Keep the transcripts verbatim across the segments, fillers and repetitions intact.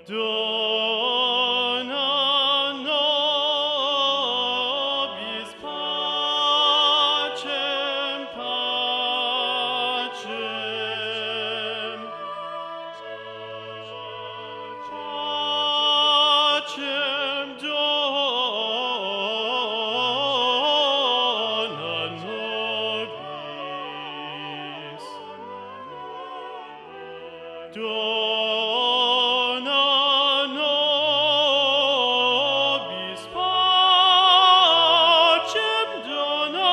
Dona nobis pacem, pacem, pacem dona nobis. Dona nobis pacem, dona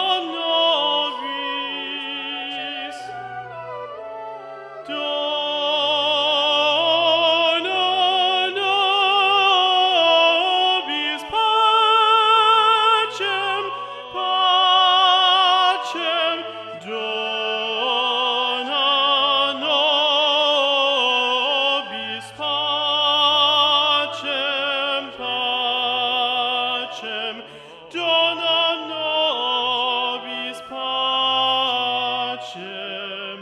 nobis. Dona nobis pacem, pacem, dona nobis pacem, pacem, dona nobis pacem.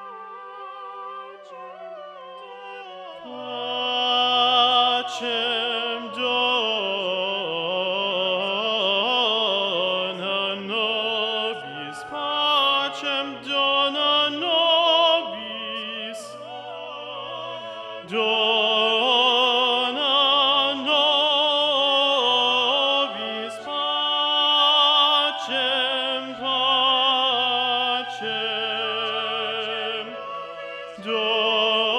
Pacem dona nobis, pacem dona nobis. Dona nobis pacem, pacem, dona